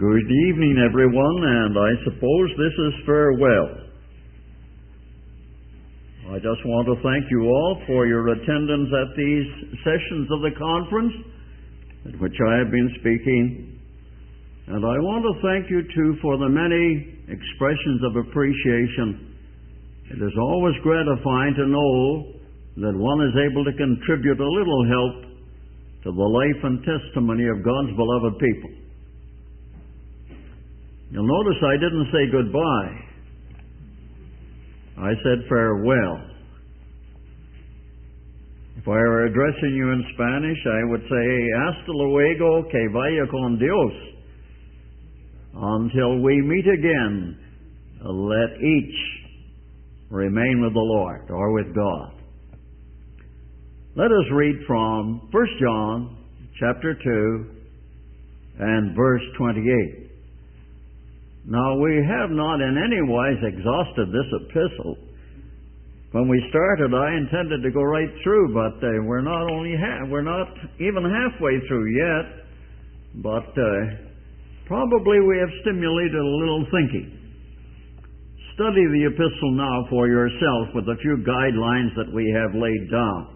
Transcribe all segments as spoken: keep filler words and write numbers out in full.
Good evening, everyone, and I suppose this is farewell. I just want to thank you all for your attendance at these sessions of the conference at which I have been speaking. And I want to thank you, too, for the many expressions of appreciation. It is always gratifying to know that one is able to contribute a little help to the life and testimony of God's beloved people. You'll notice I didn't say goodbye. I said farewell. If I were addressing you in Spanish, I would say, hasta luego, que vaya con Dios. Until we meet again, let each remain with the Lord or with God. Let us read from First John chapter two and verse twenty-eight. Now, we have not in any wise exhausted this epistle. When we started, I intended to go right through, but uh, we're not only ha- we're not even halfway through yet. But uh, probably we have stimulated a little thinking. Study the epistle now for yourself with a few guidelines that we have laid down.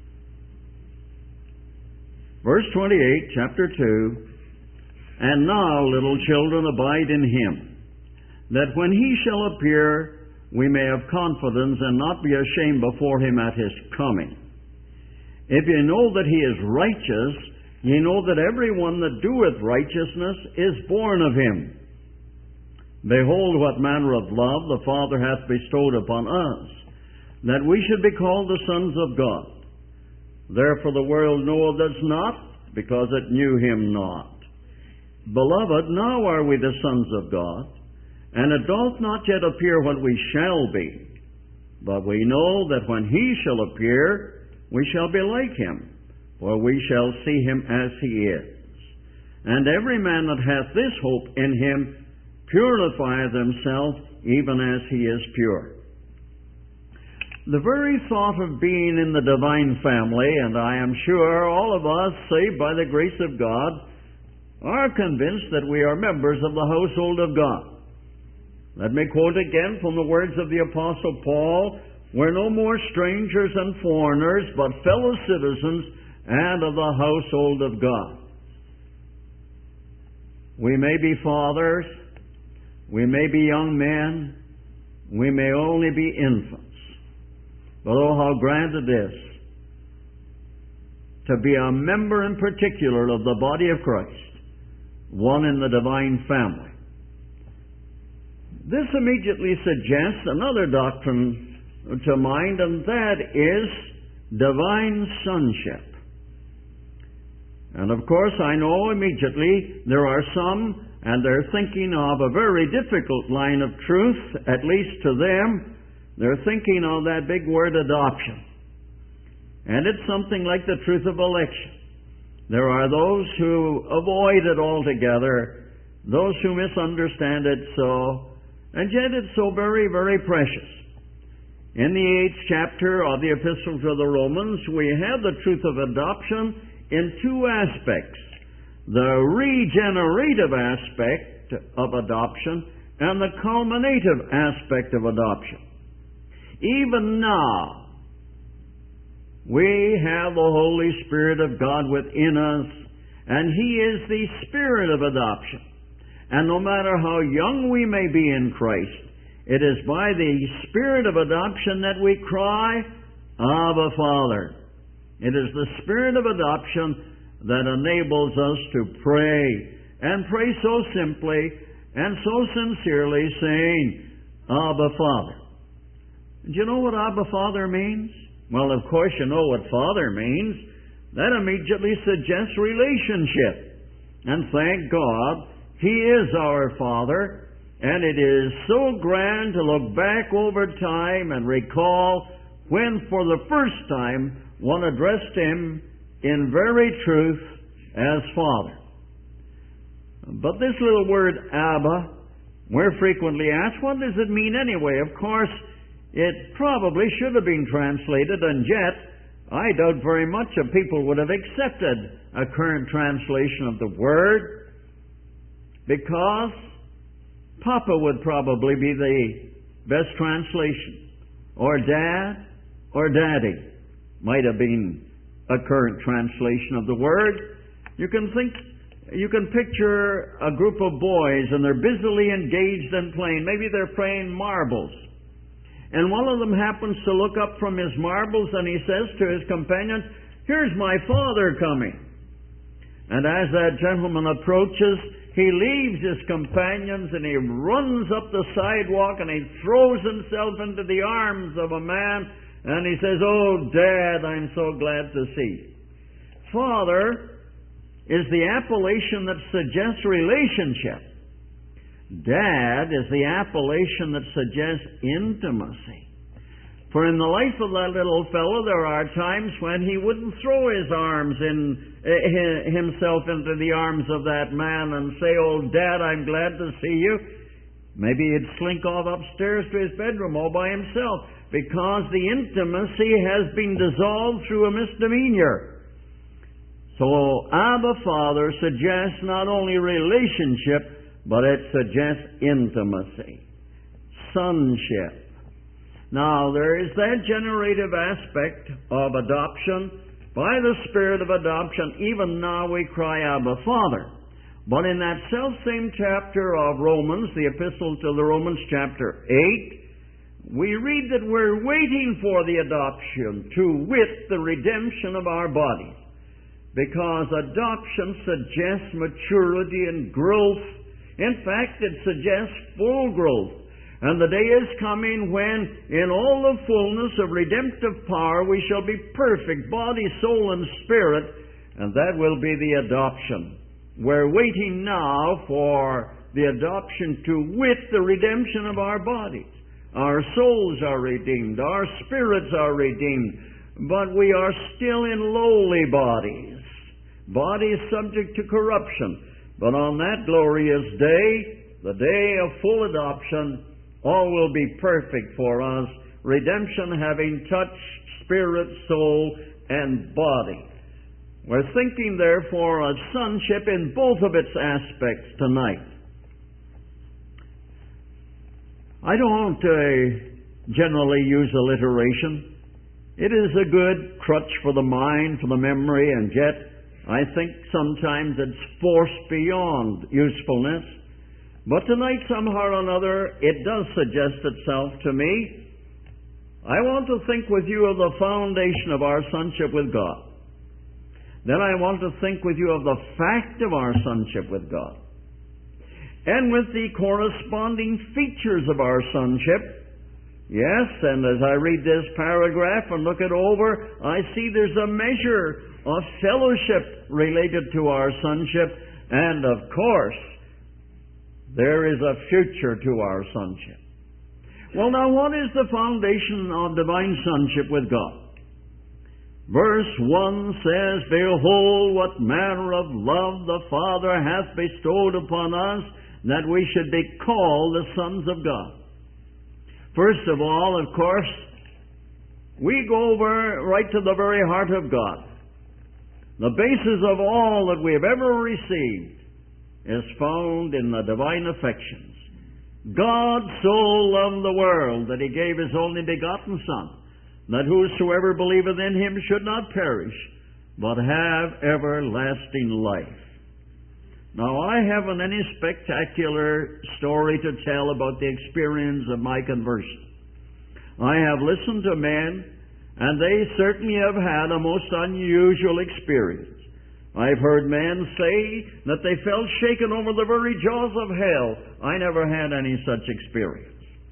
Verse twenty-eight, chapter two. And now, little children, abide in Him, that when He shall appear, we may have confidence and not be ashamed before Him at His coming. If ye know that He is righteous, ye know that every one that doeth righteousness is born of Him. Behold, what manner of love the Father hath bestowed upon us, that we should be called the sons of God. Therefore the world knoweth us not, because it knew Him not. Beloved, now are we the sons of God, and it doth not yet appear what we shall be. But we know that when He shall appear, we shall be like Him, for we shall see Him as He is. And every man that hath this hope in Him purifieth himself, even as He is pure. The very thought of being in the divine family, and I am sure all of us, saved by the grace of God, are convinced that we are members of the household of God. Let me quote again from the words of the Apostle Paul, "We're no more strangers and foreigners, but fellow citizens and of the household of God." We may be fathers, we may be young men, we may only be infants. But oh, how grand it is to be a member in particular of the body of Christ, one in the divine family. This immediately suggests another doctrine to mind, and that is divine sonship. And of course, I know immediately there are some, and they're thinking of a very difficult line of truth, at least to them. They're thinking of that big word adoption. And it's something like the truth of election. There are those who avoid it altogether, those who misunderstand it so, and yet it's so very, very precious. In the eighth chapter of the Epistle to the Romans, we have the truth of adoption in two aspects. The regenerative aspect of adoption and the culminative aspect of adoption. Even now, we have the Holy Spirit of God within us, and He is the Spirit of adoption. And no matter how young we may be in Christ, it is by the Spirit of adoption that we cry, Abba, Father. It is the Spirit of adoption that enables us to pray, and pray so simply and so sincerely, saying, Abba, Father. Do you know what Abba, Father means? Well, of course, you know what Father means. That immediately suggests relationship. And thank God, He is our Father, and it is so grand to look back over time and recall when for the first time one addressed Him in very truth as Father. But this little word, Abba, we're frequently asked, what does it mean anyway? Of course, it probably should have been translated, and yet I doubt very much if people would have accepted a current translation of the word. because Papa would probably be the best translation, or Dad, or Daddy might have been a current translation of the word. You can think, you can picture a group of boys and they're busily engaged in playing. Maybe they're playing marbles. And one of them happens to look up from his marbles and he says to his companions, "Here's my father coming." And as that gentleman approaches, he leaves his companions and he runs up the sidewalk and he throws himself into the arms of a man and he says, "Oh, Dad, I'm so glad to see you." Father is the appellation that suggests relationship. Dad is the appellation that suggests intimacy. For in the life of that little fellow, there are times when he wouldn't throw his arms in uh, himself into the arms of that man and say, "Oh, Dad, I'm glad to see you." Maybe he'd slink off upstairs to his bedroom all by himself, because the intimacy has been dissolved through a misdemeanor. So Abba Father suggests not only relationship, but it suggests intimacy, sonship. Now, there is that generative aspect of adoption. By the Spirit of adoption, even now we cry, "Abba, Father." But in that self-same chapter of Romans, the Epistle to the Romans, chapter eight, we read that we're waiting for the adoption, to wit, the redemption of our bodies. Because adoption suggests maturity and growth. In fact, it suggests full growth. And the day is coming when, in all the fullness of redemptive power, we shall be perfect, body, soul, and spirit, and that will be the adoption. We're waiting now for the adoption, to wit, the redemption of our bodies. Our souls are redeemed, our spirits are redeemed, but we are still in lowly bodies, bodies subject to corruption. But on that glorious day, the day of full adoption, all will be perfect for us, redemption having touched spirit, soul, and body. We're thinking, therefore, of sonship in both of its aspects tonight. I don't uh, generally use alliteration. It is a good crutch for the mind, for the memory, and yet I think sometimes it's forced beyond usefulness. But tonight, somehow or another, it does suggest itself to me. I want to think with you of the foundation of our sonship with God. Then I want to think with you of the fact of our sonship with God, and with the corresponding features of our sonship. Yes, and as I read this paragraph and look it over, I see there's a measure of fellowship related to our sonship, and of course, there is a future to our sonship. Well, now, what is the foundation of divine sonship with God? Verse one says, "Behold, what manner of love the Father hath bestowed upon us, that we should be called the sons of God." First of all, of course, we go over right to the very heart of God. The basis of all that we have ever received is found in the divine affections. God so loved the world that He gave His only begotten Son, that whosoever believeth in Him should not perish, but have everlasting life. Now, I haven't any spectacular story to tell about the experience of my conversion. I have listened to men, and they certainly have had a most unusual experience. I've heard men say that they felt shaken over the very jaws of hell. I never had any such experience.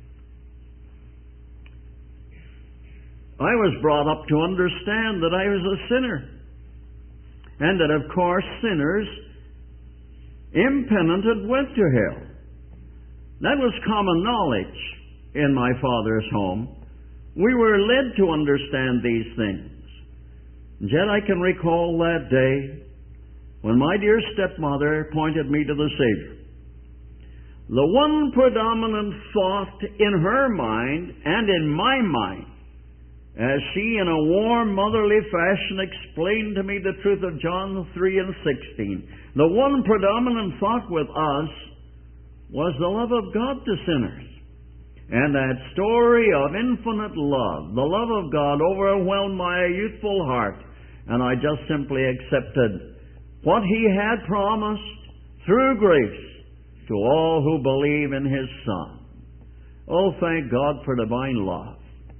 I was brought up to understand that I was a sinner, and that, of course, sinners, impenitent, went to hell. That was common knowledge in my father's home. We were led to understand these things. And yet I can recall that day when my dear stepmother pointed me to the Savior. The one predominant thought in her mind and in my mind, as she in a warm motherly fashion explained to me the truth of John three and sixteen, the one predominant thought with us was the love of God to sinners. And that story of infinite love, the love of God, overwhelmed my youthful heart, and I just simply accepted what He had promised through grace to all who believe in His Son. Oh, thank God for divine love.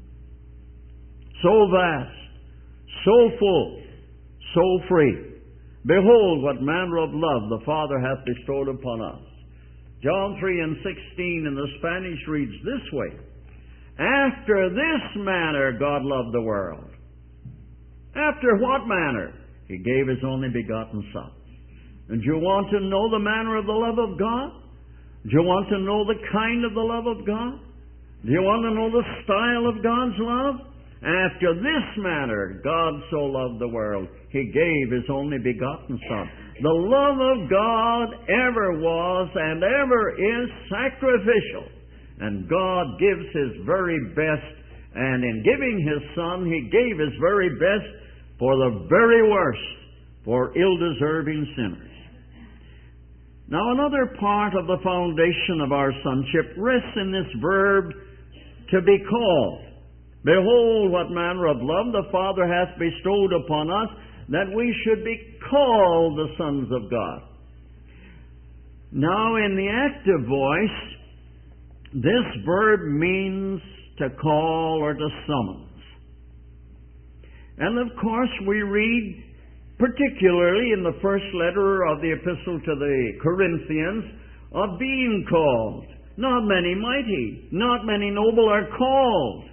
So vast, so full, so free. Behold what manner of love the Father hath bestowed upon us. John three and sixteen in the Spanish reads this way: After this manner God loved the world. After what manner? He gave His only begotten Son. And do you want to know the manner of the love of God? Do you want to know the kind of the love of God? Do you want to know the style of God's love? After this manner God so loved the world, He gave His only begotten Son. The love of God ever was and ever is sacrificial. And God gives His very best. And in giving His Son, He gave His very best for the very worst, for ill-deserving sinners. Now, another part of the foundation of our sonship rests in this verb, to be called. Behold, what manner of love the Father hath bestowed upon us, that we should be called the sons of God. Now, in the active voice, this verb means to call or to summons. And of course, we read, particularly in the first letter of the epistle to the Corinthians, of being called. Not many mighty, not many noble are called.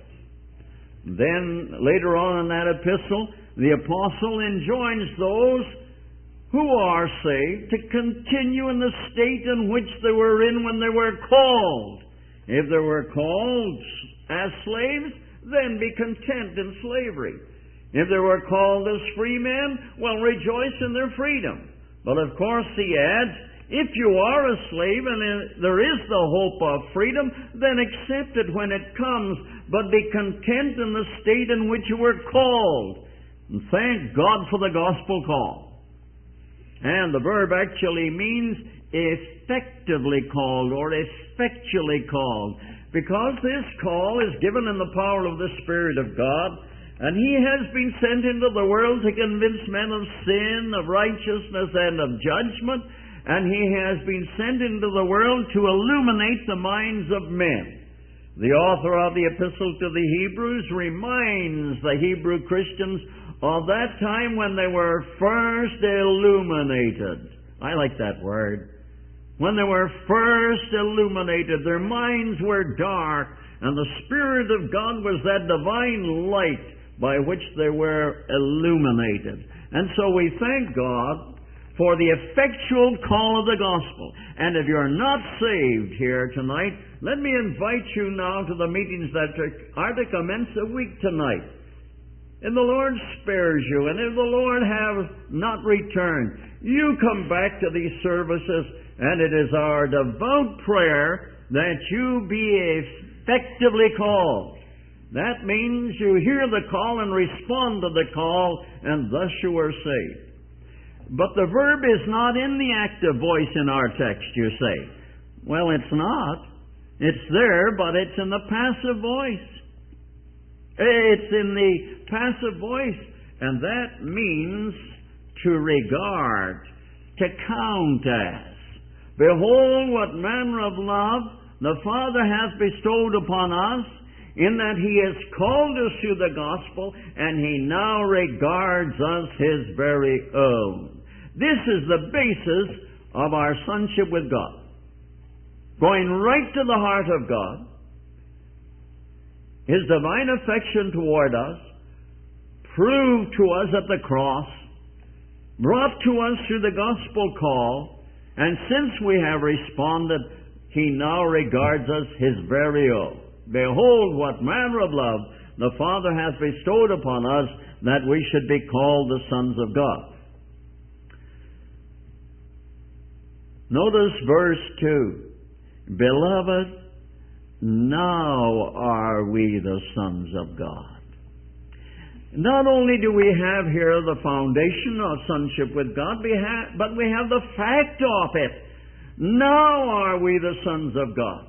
Then, later on in that epistle, the apostle enjoins those who are saved to continue in the state in which they were in when they were called. If they were called as slaves, then be content in slavery. If they were called as free men, well, rejoice in their freedom. But of course, he adds, if you are a slave and there is the hope of freedom, then accept it when it comes, but be content in the state in which you were called. And thank God for the gospel call. And the verb actually means effectively called or effectually called, because this call is given in the power of the Spirit of God. And He has been sent into the world to convince men of sin, of righteousness, and of judgment. And He has been sent into the world to illuminate the minds of men. The author of the Epistle to the Hebrews reminds the Hebrew Christians of that time when they were first illuminated. I like that word. When they were first illuminated, their minds were dark, and the Spirit of God was that divine light by which they were illuminated. And so we thank God for the effectual call of the gospel. And if you're not saved here tonight, let me invite you now to the meetings that are to commence a week tonight. If the Lord spares you, and if the Lord have not returned, you come back to these services, and it is our devout prayer that you be effectively called. That means you hear the call and respond to the call, and thus you are saved. But the verb is not in the active voice in our text, you say. Well, it's not. It's there, but it's in the passive voice. It's in the passive voice, and that means to regard, to count as. Behold, what manner of love the Father hath bestowed upon us, in that He has called us through the gospel, and He now regards us His very own. This is the basis of our sonship with God. Going right to the heart of God, His divine affection toward us, proved to us at the cross, brought to us through the gospel call, and since we have responded, He now regards us His very own. Behold, what manner of love the Father hath bestowed upon us, that we should be called the sons of God. Notice verse two. Beloved, now are we the sons of God. Not only do we have here the foundation of sonship with God, we have, but we have the fact of it. Now are we the sons of God.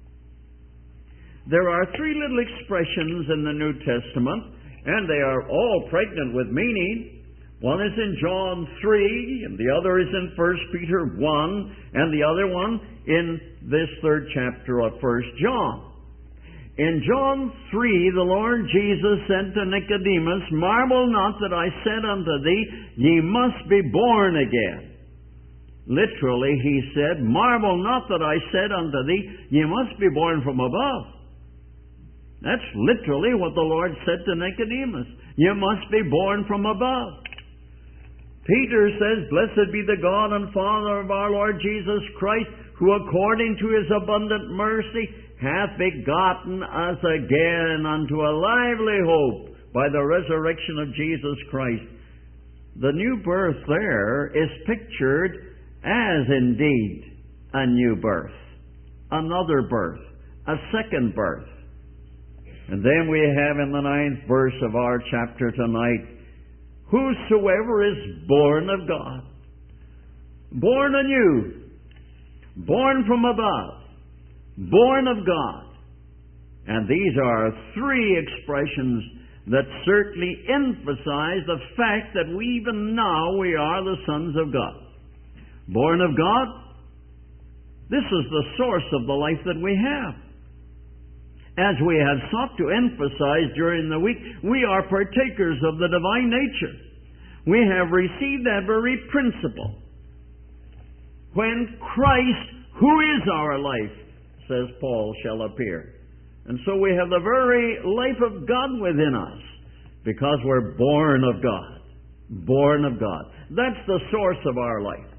There are three little expressions in the New Testament, and they are all pregnant with meaning. One is in John three, and the other is in First Peter one, and the other one in this third chapter of First John. In John three, the Lord Jesus said to Nicodemus, "Marvel not that I said unto thee, ye must be born again." Literally, he said, "Marvel not that I said unto thee, ye must be born from above." That's literally what the Lord said to Nicodemus. You must be born from above. Peter says, "Blessed be the God and Father of our Lord Jesus Christ, who according to his abundant mercy hath begotten us again unto a lively hope by the resurrection of Jesus Christ." The new birth there is pictured as indeed a new birth, another birth, a second birth. And then we have in the ninth verse of our chapter tonight, "Whosoever is born of God," born anew, born from above, born of God. And these are three expressions that certainly emphasize the fact that we even now we are the sons of God. Born of God, this is the source of the life that we have. As we have sought to emphasize during the week, we are partakers of the divine nature. We have received that very principle. When Christ, who is our life, says Paul, shall appear. And so we have the very life of God within us because we're born of God. Born of God. That's the source of our life.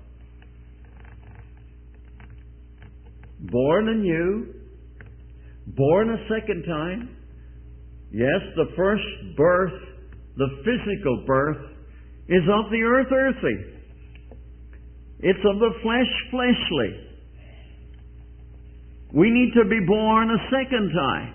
Born anew, born a second time. Yes, the first birth, the physical birth, is of the earth earthy. It's of the flesh fleshly. We need to be born a second time.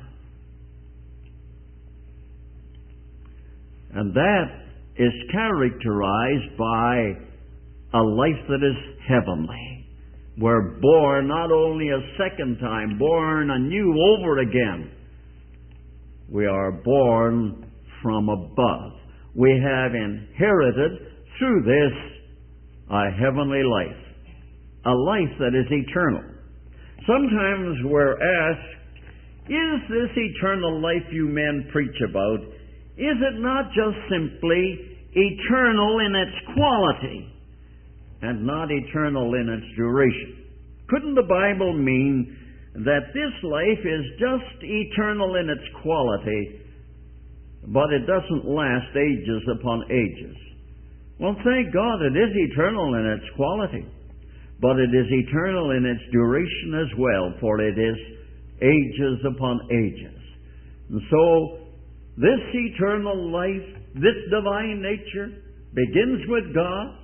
And that is characterized by a life that is heavenly. We're born not only a second time, born anew over again. We are born from above. We have inherited through this a heavenly life, a life that is eternal. Sometimes we're asked, is this eternal life you men preach about, is it not just simply eternal in its quality and not eternal in its duration? Couldn't the Bible mean that this life is just eternal in its quality, but it doesn't last ages upon ages? Well, thank God it is eternal in its quality, but it is eternal in its duration as well, for it is ages upon ages. And so, this eternal life, this divine nature, begins with God.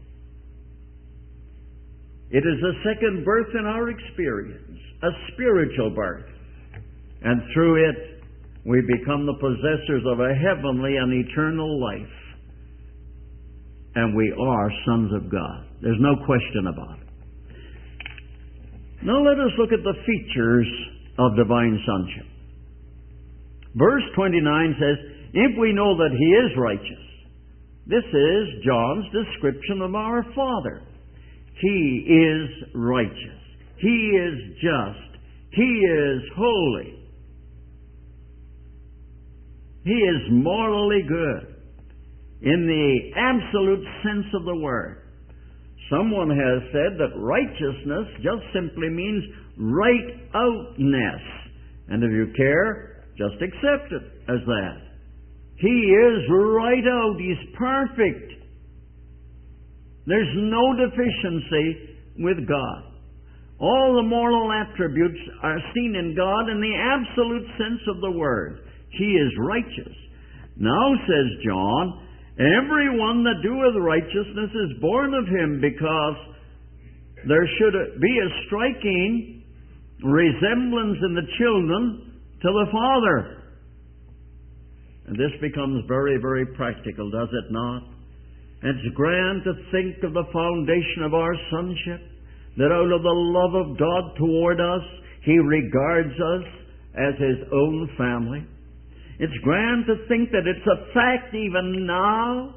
It is a second birth in our experience, a spiritual birth. And through it, we become the possessors of a heavenly and eternal life. And we are sons of God. There's no question about it. Now let us look at the features of divine sonship. Verse twenty-nine says, "If we know that He is righteous," this is John's description of our Father. He is righteous. He is just. He is holy. He is morally good in the absolute sense of the word. Someone has said that righteousness just simply means right-outness. And if you care, just accept it as that. He is right out. He's perfect. There's no deficiency with God. All the moral attributes are seen in God in the absolute sense of the word. He is righteous. Now, says John, "Everyone that doeth righteousness is born of Him," because there should be a striking resemblance in the children to the Father. And this becomes very, very practical, does it not? It's grand to think of the foundation of our sonship, that out of the love of God toward us, He regards us as His own family. It's grand to think that it's a fact even now.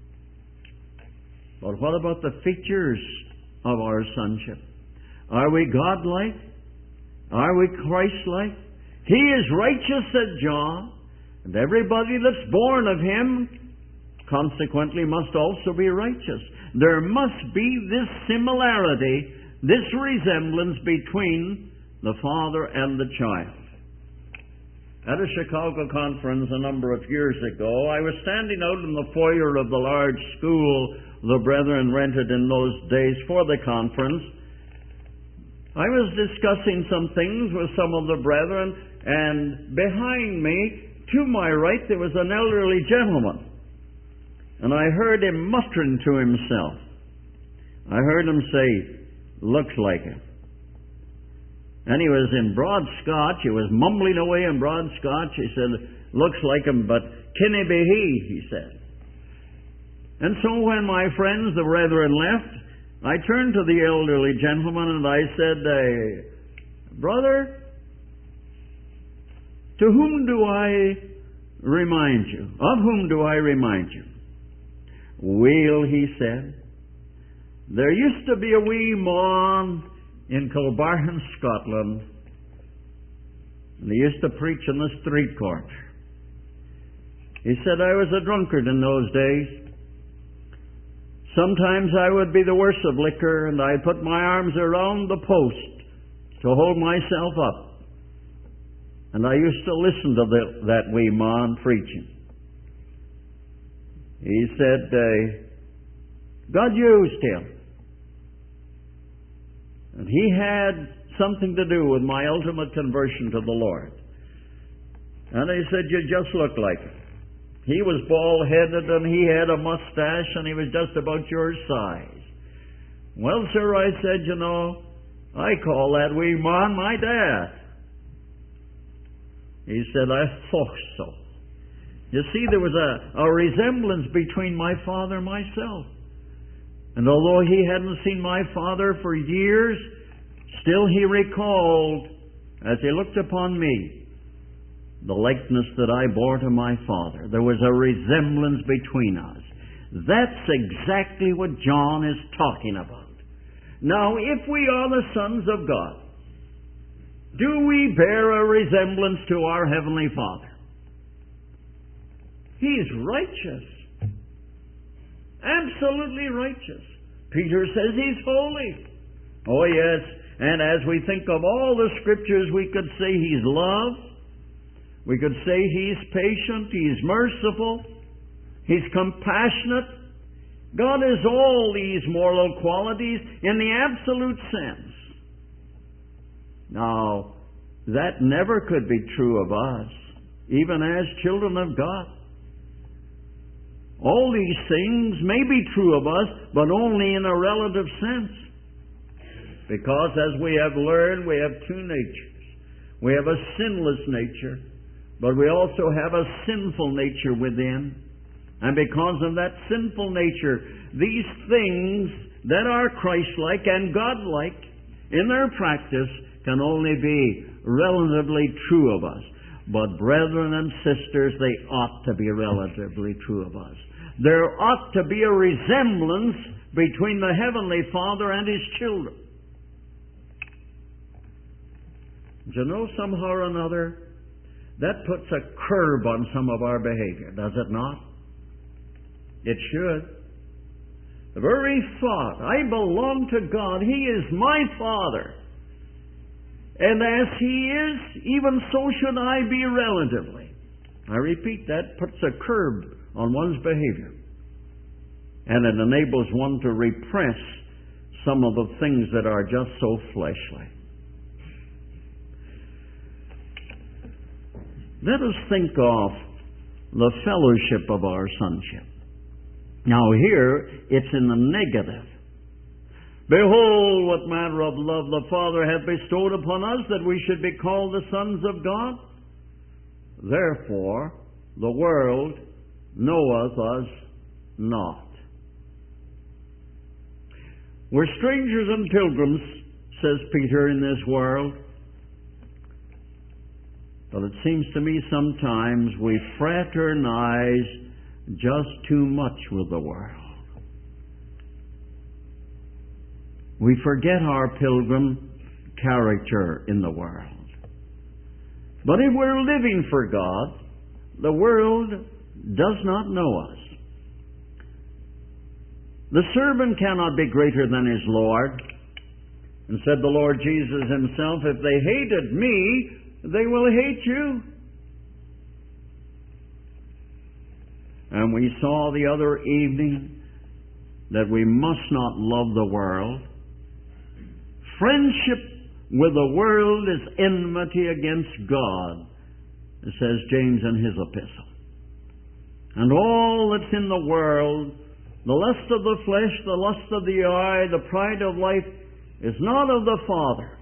But what about the features of our sonship? Are we God-like? Are we Christ-like? He is righteous, said John, and everybody that's born of Him consequently must also be righteous. There must be this similarity, this resemblance between the Father and the child. At a Chicago conference a number of years ago, I was standing out in the foyer of the large school the brethren rented in those days for the conference. I was discussing some things with some of the brethren, and behind me, to my right, there was an elderly gentleman. And I heard him muttering to himself. I heard him say, "Looks like it." And he was in broad Scotch. He was mumbling away in broad Scotch. He said, "Looks like him, but can he be he?" he said. And so when my friends, the brethren, left, I turned to the elderly gentleman and I said, uh, "Brother, to whom do I remind you? Of whom do I remind you?" "Well," he said, "there used to be a wee mon in Kilbarhan, Scotland, and he used to preach in the street corner. He said, I was a drunkard in those days. Sometimes I would be the worst of liquor, and I'd put my arms around the post to hold myself up. And I used to listen to the, that wee man preaching. He said, uh, God used him. And he had something to do with my ultimate conversion to the Lord. And he said, you just look like him. He was bald-headed and he had a mustache and he was just about your size. Well, sir, I said, you know, I call that wee man my dad. He said, I thought so. You see, there was a, a resemblance between my father and myself. And although he hadn't seen my father for years, still he recalled, as he looked upon me, the likeness that I bore to my father. There was a resemblance between us. That's exactly what John is talking about. Now, if we are the sons of God, do we bear a resemblance to our Heavenly Father? He's righteous. Absolutely righteous. Peter says He's holy. Oh, yes. And as we think of all the Scriptures, we could say He's love. We could say He's patient. He's merciful. He's compassionate. God is all these moral qualities in the absolute sense. Now, that never could be true of us, even as children of God. All these things may be true of us, but only in a relative sense. Because as we have learned, we have two natures. We have a sinless nature, but we also have a sinful nature within. And because of that sinful nature, these things that are Christ-like and God-like in their practice can only be relatively true of us. But brethren and sisters, they ought to be relatively true of us. There ought to be a resemblance between the Heavenly Father and His children. Do you know, somehow or another, that puts a curb on some of our behavior, does it not? It should. The very thought, I belong to God, He is my Father. And as He is, even so should I be relatively. I repeat, that puts a curb on one's behavior. And it enables one to repress some of the things that are just so fleshly. Let us think of the fellowship of our sonship. Now here, it's in the negative. Behold, what manner of love the Father hath bestowed upon us, that we should be called the sons of God. Therefore, the world knoweth us not. We're strangers and pilgrims, says Peter, in this world. But it seems to me sometimes we fraternize just too much with the world. We forget our pilgrim character in the world. But if we're living for God, the world does not know us. The servant cannot be greater than his Lord. And said the Lord Jesus himself, if they hated me, they will hate you. And we saw the other evening that we must not love the world. Friendship with the world is enmity against God, says James in his epistle. And all that's in the world, the lust of the flesh, the lust of the eye, the pride of life, is not of the Father.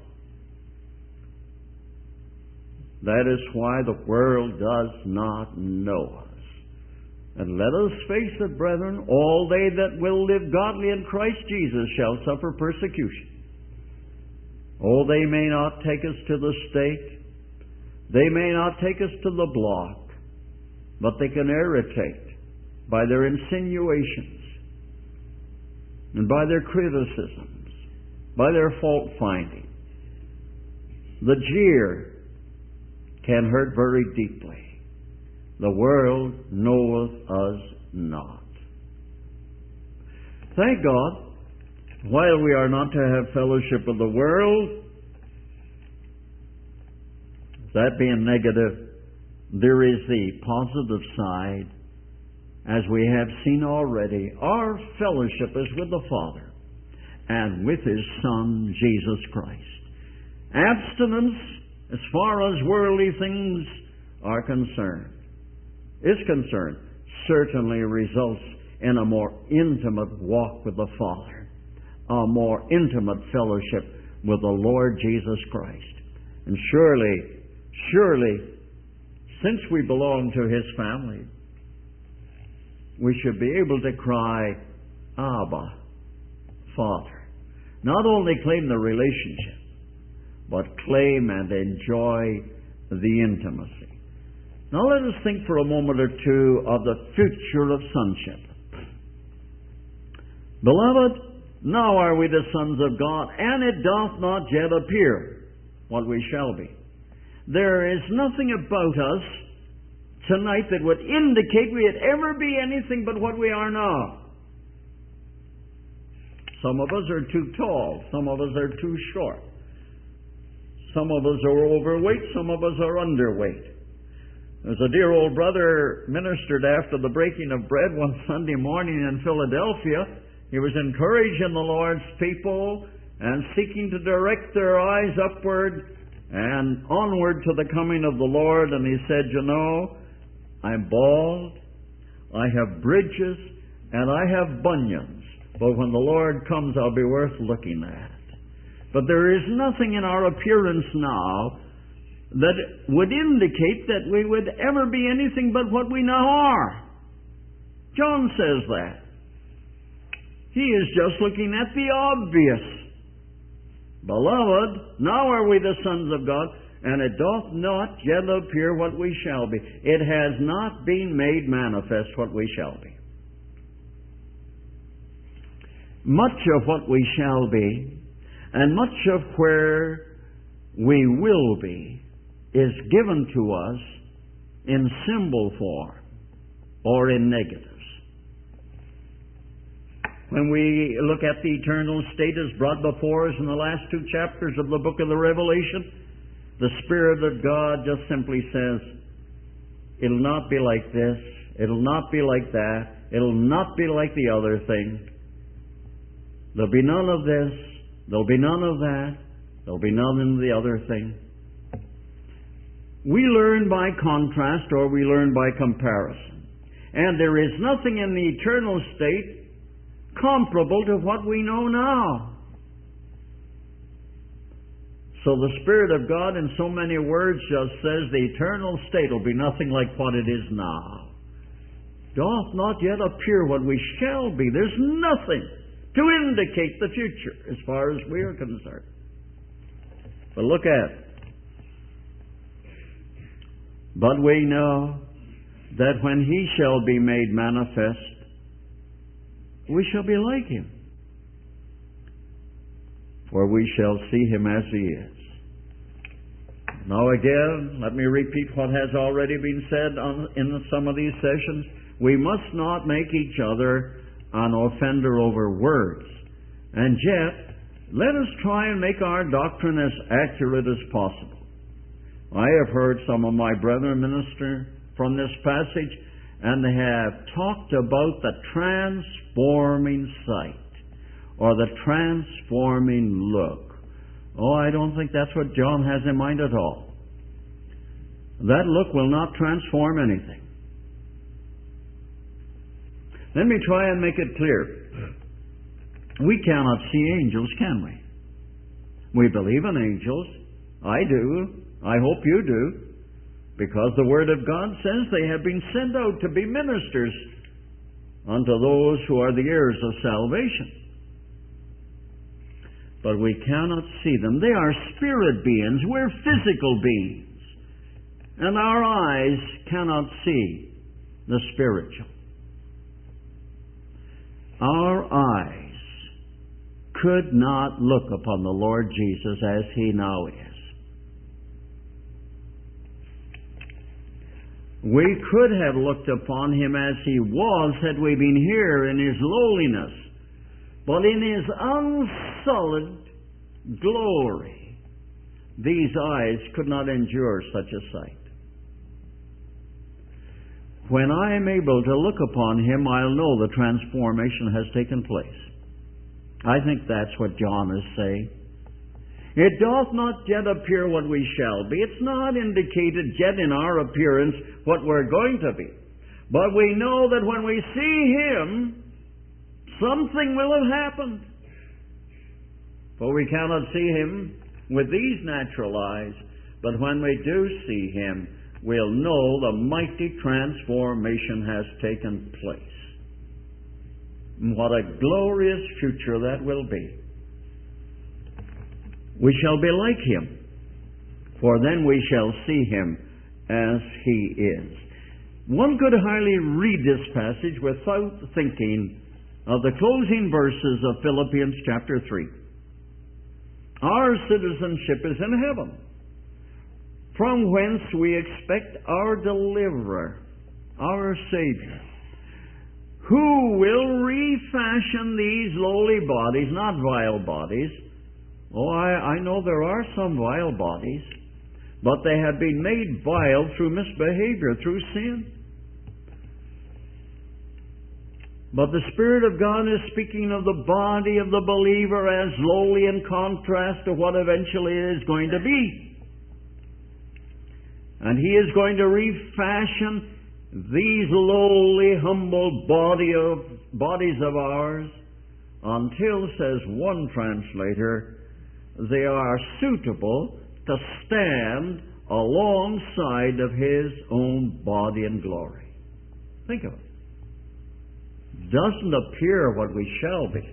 That is why the world does not know us. And let us face it, brethren, all they that will live godly in Christ Jesus shall suffer persecution. Oh, they may not take us to the stake. They may not take us to the block. But they can irritate by their insinuations and by their criticisms, by their fault-finding. The jeer can hurt very deeply. The world knoweth us not. Thank God, while we are not to have fellowship with the world, that being negative, there is the positive side. As we have seen already, our fellowship is with the Father and with His Son, Jesus Christ. Abstinence, as far as worldly things are concerned, is concerned, certainly results in a more intimate walk with the Father, a more intimate fellowship with the Lord Jesus Christ. And surely, surely, since we belong to His family, we should be able to cry, Abba, Father. Not only claim the relationship, but claim and enjoy the intimacy. Now let us think for a moment or two of the future of sonship. Beloved, now are we the sons of God, and it doth not yet appear what we shall be. There is nothing about us tonight that would indicate we'd ever be anything but what we are now. Some of us are too tall. Some of us are too short. Some of us are overweight. Some of us are underweight. There's a dear old brother ministered after the breaking of bread one Sunday morning in Philadelphia. He was encouraging the Lord's people and seeking to direct their eyes upward and onward to the coming of the Lord. And he said, you know, I'm bald, I have bridges, and I have bunions. But when the Lord comes, I'll be worth looking at. But there is nothing in our appearance now that would indicate that we would ever be anything but what we now are. John says that. He is just looking at the obvious. Beloved, now are we the sons of God, and it doth not yet appear what we shall be. It has not been made manifest what we shall be. Much of what we shall be, and much of where we will be, is given to us in symbol form or in negatives. When we look at the eternal state as brought before us in the last two chapters of the book of the Revelation, the Spirit of God just simply says, it'll not be like this, it'll not be like that, it'll not be like the other thing. There'll be none of this, there'll be none of that, there'll be none of the other thing. We learn by contrast or we learn by comparison. And there is nothing in the eternal state comparable to what we know now. So the Spirit of God in so many words just says the eternal state will be nothing like what it is now. Doth not yet appear what we shall be. There's nothing to indicate the future as far as we are concerned. But look at it. But we know that when He shall be made manifest, we shall be like Him, for we shall see Him as He is. Now again, let me repeat what has already been said on, in some of these sessions. We must not make each other an offender over words. And yet, let us try and make our doctrine as accurate as possible. I have heard some of my brethren minister from this passage, and they have talked about the transforming sight, or the transforming look. Oh, I don't think that's what John has in mind at all. That look will not transform anything. Let me try and make it clear. We cannot see angels, can we? We believe in angels. I do. I hope you do. Because the Word of God says they have been sent out to be ministers unto those who are the heirs of salvation. But we cannot see them. They are spirit beings. We're physical beings. And our eyes cannot see the spiritual. Our eyes could not look upon the Lord Jesus as He now is. We could have looked upon Him as He was had we been here in His lowliness. But in His unsullied glory, these eyes could not endure such a sight. When I am able to look upon Him, I'll know the transformation has taken place. I think that's what John is saying. It doth not yet appear what we shall be. It's not indicated yet in our appearance what we're going to be. But we know that when we see Him, something will have happened. For we cannot see Him with these natural eyes, but when we do see Him, we'll know the mighty transformation has taken place. And what a glorious future that will be. We shall be like Him, for then we shall see Him as He is. One could hardly read this passage without thinking of the closing verses of Philippians chapter three. Our citizenship is in heaven, from whence we expect our deliverer, our Savior, who will refashion these lowly bodies, not vile bodies. Oh, I, I know there are some vile bodies, but they have been made vile through misbehavior, through sin. But the Spirit of God is speaking of the body of the believer as lowly in contrast to what eventually is going to be. And He is going to refashion these lowly, humble body of, bodies of ours until, says one translator, they are suitable to stand alongside of His own body and glory. Think of it. Doesn't appear what we shall be.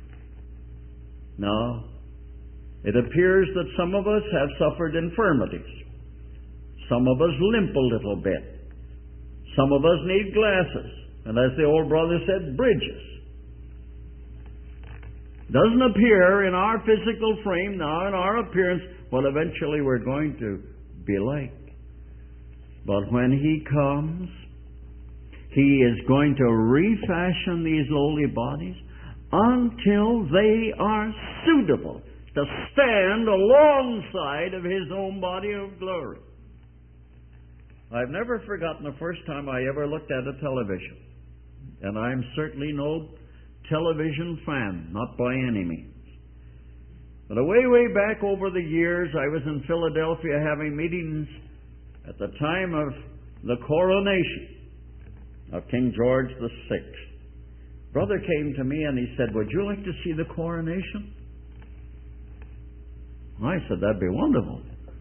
No. It appears that some of us have suffered infirmities. Some of us limp a little bit. Some of us need glasses. And as the old brother said, bridges. Doesn't appear in our physical frame, now in our appearance, what eventually we're going to be like. But when He comes, He is going to refashion these lowly bodies until they are suitable to stand alongside of His own body of glory. I've never forgotten the first time I ever looked at a television. And I'm certainly no television fan, not by any means. But way, way back over the years, I was in Philadelphia having meetings at the time of the coronation of King George the Sixth. Brother came to me and he said, "Would you like to see the coronation?" I said, "That'd be wonderful."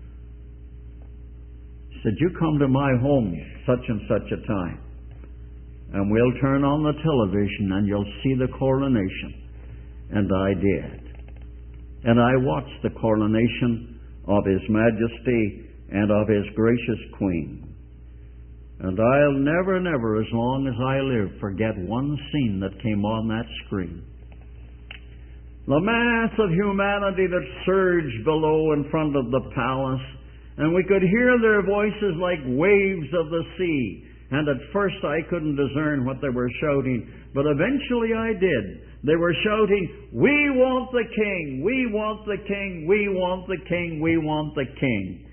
He said, "You come to my home such and such a time, and we'll turn on the television and you'll see the coronation. And I did. And I watched the coronation of His Majesty and of His gracious Queen. And I'll never, never, as long as I live, forget one scene that came on that screen. The mass of humanity that surged below in front of the palace, and we could hear their voices like waves of the sea. And at first I couldn't discern what they were shouting, but eventually I did. They were shouting, "We want the King! We want the King! We want the King! We want the King!"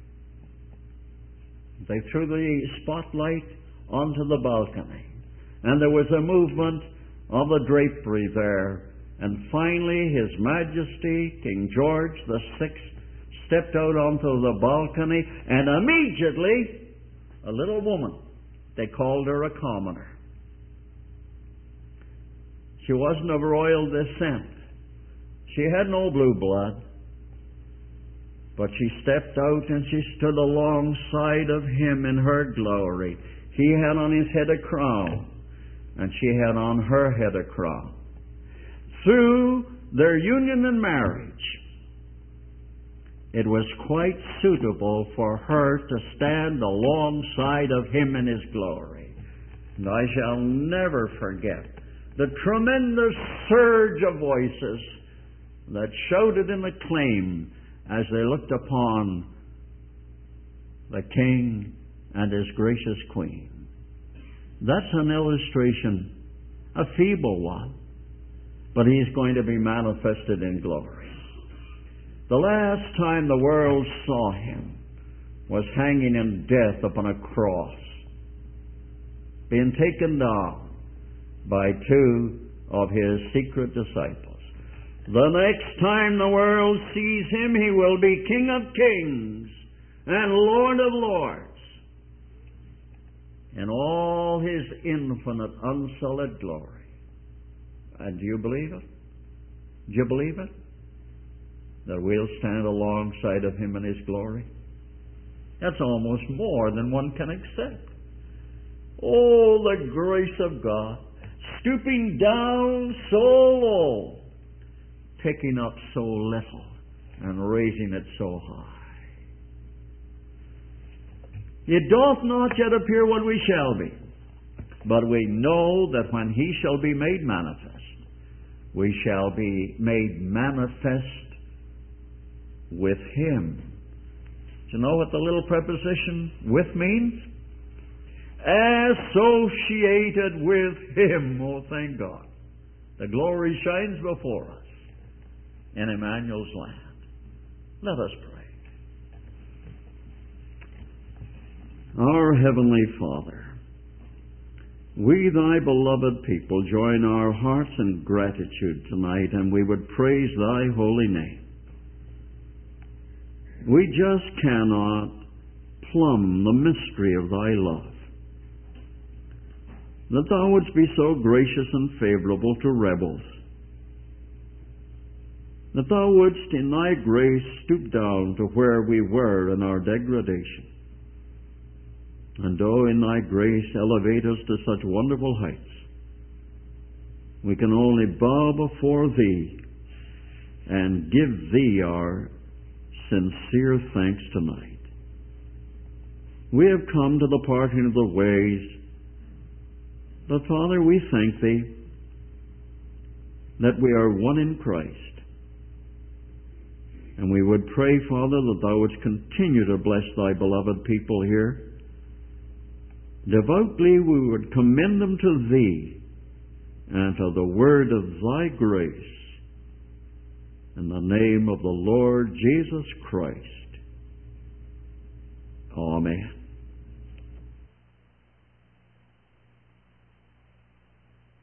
They threw the spotlight onto the balcony, and there was a movement of the drapery there. And finally, His Majesty, King George the Sixth, stepped out onto the balcony, and immediately, a little woman, they called her a commoner. She wasn't of royal descent. She had no blue blood. But she stepped out and she stood alongside of Him in her glory. He had on His head a crown, and she had on her head a crown. Through their union and marriage, it was quite suitable for her to stand alongside of Him in His glory. And I shall never forget the tremendous surge of voices that shouted in acclaim as they looked upon the King and His gracious Queen. That's an illustration, a feeble one, but He's going to be manifested in glory. The last time the world saw Him was hanging in death upon a cross, being taken down by two of His secret disciples. The next time the world sees Him, He will be King of kings and Lord of lords in all His infinite, unsullied glory. And do you believe it? Do you believe it? That we'll stand alongside of Him in His glory? That's almost more than one can accept. Oh, the grace of God, stooping down so low, picking up so little and raising it so high. It doth not yet appear what we shall be, but we know that when He shall be made manifest, we shall be made manifest with Him. Do you know what the little preposition "with" means? Associated with Him. Oh, thank God. The glory shines before us in Emmanuel's land. Let us pray. Our Heavenly Father, we, Thy beloved people, join our hearts in gratitude tonight, and we would praise Thy holy name. We just cannot plumb the mystery of Thy love, that Thou wouldst be so gracious and favorable to rebels, that Thou wouldst in Thy grace stoop down to where we were in our degradation, and oh, in Thy grace elevate us to such wonderful heights. We can only bow before Thee and give Thee our sincere thanks tonight. We have come to the parting of the ways, but Father, we thank Thee that we are one in Christ. And we would pray, Father, that Thou wouldst continue to bless Thy beloved people here. Devoutly we would commend them to Thee and to the word of Thy grace. In the name of the Lord Jesus Christ. Amen.